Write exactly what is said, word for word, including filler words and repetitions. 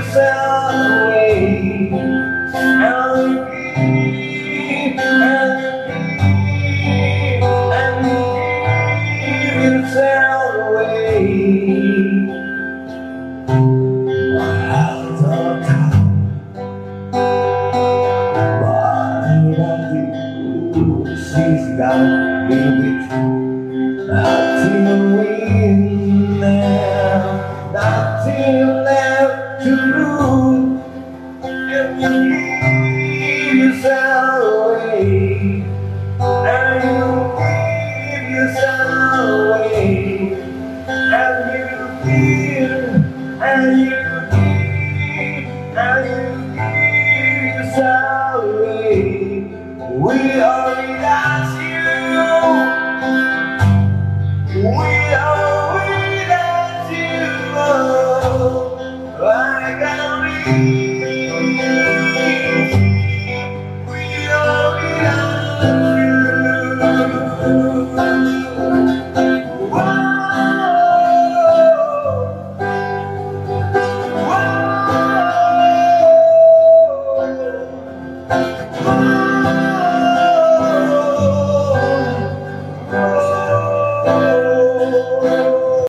yourself away, and you give, and you give, and you give yourself away. Out of time, why not you? She's got me with nothing win now, nothing left to lose, and you give yourself away, and you give yourself away, and you give, and you and you give yourself away. We are without you. We are without you. Oh, I can't breathe.